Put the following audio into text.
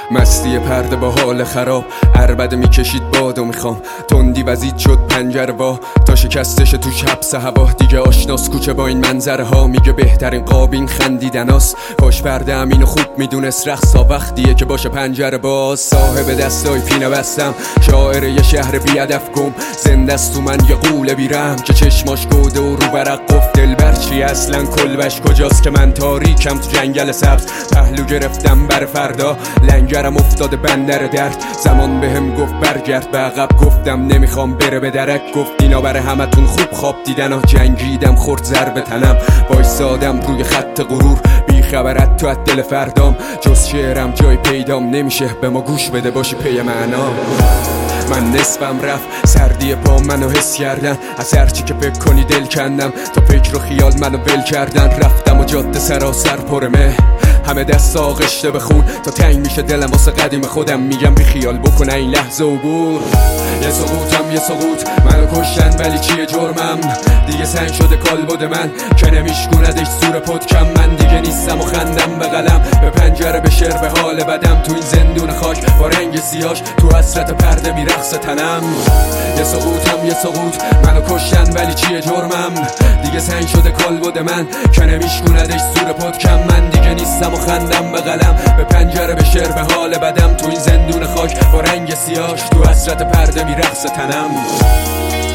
مستی پرده با حال خراب، عربده میکشید باد و میخوام تندی وزید شد پنجره وا تا شکستش توش حبس هوا. دیگه آشناس کوچه با این منظره ها، میگه بهترین قاب این خندیدناست. کاش پرده امینو خوب میدونست رقصا وقتیه که باشه پنجره باز. صاحب دستای پینه بستم، شاعر یه شهر بی هدف گم، زنده است تو من یه قوله بیرم که چشماش گوده و رو برق گفت دلبر چی اصلا کلبش کجاست که من تاریکم تو جنگل سبز. پهلو گرفتم بر فردا، لنگرم افتاده بندر درد. زمان بهم گفت برگرد به عقب، گفتم نمیخوام بره به درک. گفت اینا برای همتون خوب خواب دیدن ها، جنگیدم خورد ضربه تنم، وایسادم روی خط غرور بی خبرت تو از دل فردام. جز شعرم جای پیدام نمیشه، به ما گوش بده باشی پی معنا. من نصفم رفت، سردی پا منو حس کردن، از هرچی که فکر کنی دل کندم، تا فکر و خیال منو ول کردن. رفتم و جاده سراسر پرمه، همه دست آغشته به خون تا تنگ میشه دلم واسه قدیم خودم. میگم بی خیال بکنه این لحظه عبور. یه سقوطم یه سقوط، منو کشتن ولی چیه جرمم؟ دیگه سنگ شده کالبد من که نمیشکوندش زور پدکم. من دیگه نیستم و خندم به قلم، به پنجره به شعر به حال بدم. تو این زندون خاک با رنگ سیاش، تو حسرت پرده میرقص تنم. یه سقوطم یه سقوط، منو کشتن ولی چیه جرمم؟ دیگه سنگ شده کالبد من که نمیشکوندش زور پدکم. من دیگه نیستم و خندم به قلم، به پنجره به شعر به حال بدم. تو این زندون خاک با رنگ سیاش، تو حسرت پرده میرقص تنم.